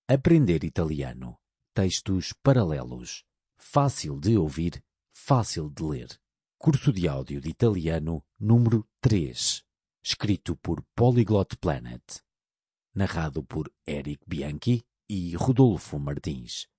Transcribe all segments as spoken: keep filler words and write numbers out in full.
Aprender italiano. Textos paralelos. Fácil de ouvir, fácil de ler. Curso de áudio de italiano número três. Escrito por Polyglot Planet. Narrado por Eric Bianchi e Rodolfo Martins.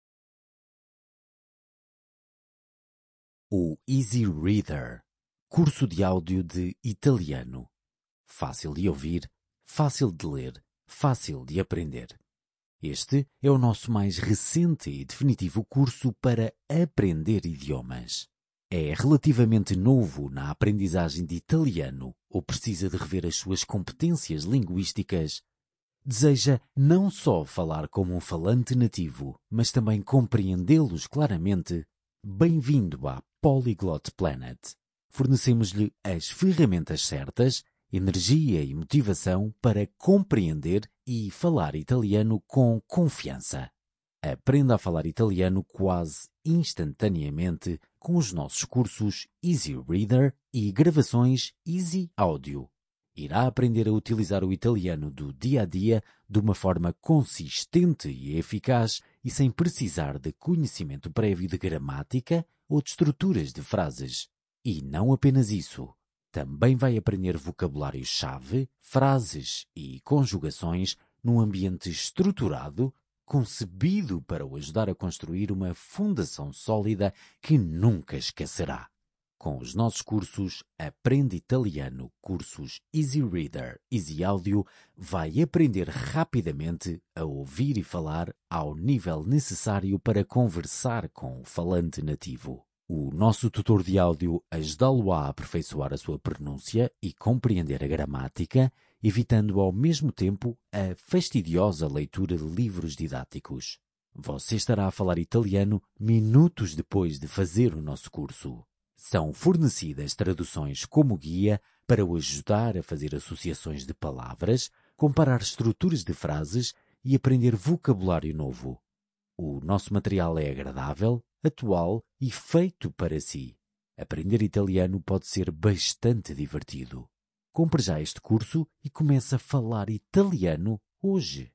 O Easy Reader. Curso de áudio de italiano. Fácil de ouvir, fácil de ler, fácil de aprender. Este é o nosso mais recente e definitivo curso para aprender idiomas. É relativamente novo na aprendizagem de italiano ou precisa de rever as suas competências linguísticas? Deseja não só falar como um falante nativo, mas também compreendê-los claramente? Bem-vindo à Polyglot Planet. Fornecemos-lhe as ferramentas certas, energia e motivação para compreender e falar italiano com confiança. Aprenda a falar italiano quase instantaneamente com os nossos cursos Easy Reader e gravações Easy Audio. Irá aprender a utilizar o italiano do dia a dia de uma forma consistente e eficaz e sem precisar de conhecimento prévio de gramática ou de estruturas de frases. E não apenas isso. Também vai aprender vocabulário-chave, frases e conjugações num ambiente estruturado, concebido para o ajudar a construir uma fundação sólida que nunca esquecerá. Com os nossos cursos Aprende Italiano, cursos Easy Reader, Easy Audio, vai aprender rapidamente a ouvir e falar ao nível necessário para conversar com o falante nativo. O nosso tutor de áudio ajudá-lo a aperfeiçoar a sua pronúncia e compreender a gramática, evitando ao mesmo tempo a fastidiosa leitura de livros didáticos. Você estará a falar italiano minutos depois de fazer o nosso curso. São fornecidas traduções como guia para o ajudar a fazer associações de palavras, comparar estruturas de frases e aprender vocabulário novo. O nosso material é agradável, atual e feito para si. Aprender italiano pode ser bastante divertido. Compre já este curso e comece a falar italiano hoje.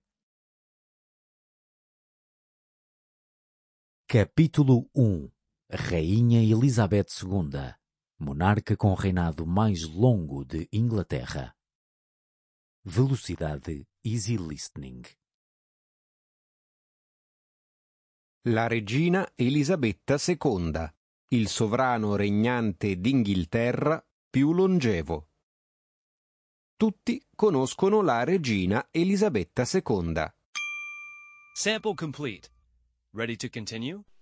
Capítulo um. Rainha Elizabeth segunda, monarca com o reinado mais longo de Inglaterra. Velocidade Easy Listening. La regina Elisabetta seconda, il sovrano regnante d'Inghilterra più longevo. Tutti conoscono la regina Elisabetta seconda. Sample complete. Ready to continue?